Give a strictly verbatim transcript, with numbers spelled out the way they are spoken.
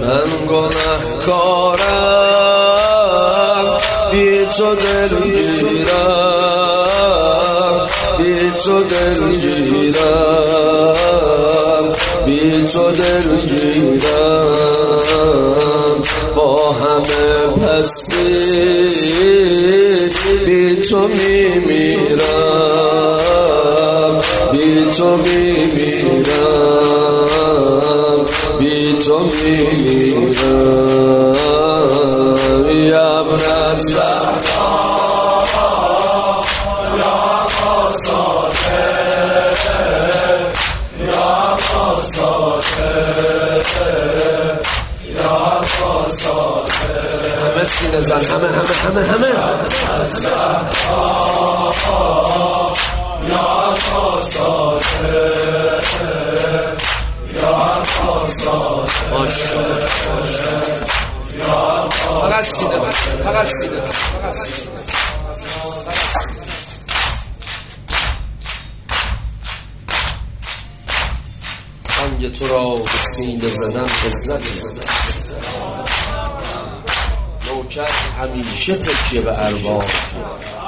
من گناهکارم بی تو دلگیرم، بی تو دلگیرم، بی تو دلگیرم، با همه پستی بی تو میمیرم، بی تو میمیرم، بی تو میمیرم. یا ابن الزهرا یا قاصده یا قاصده یا قاصده. همه سینه زن، همه همه همه همه یا قاصده یا قاصده. ماشاءالله فقط سینه فقط سینه فقط سینه. سنگ تو را به سینه زدن عزت زدن، نوکر همیشه تکیه به ارباب.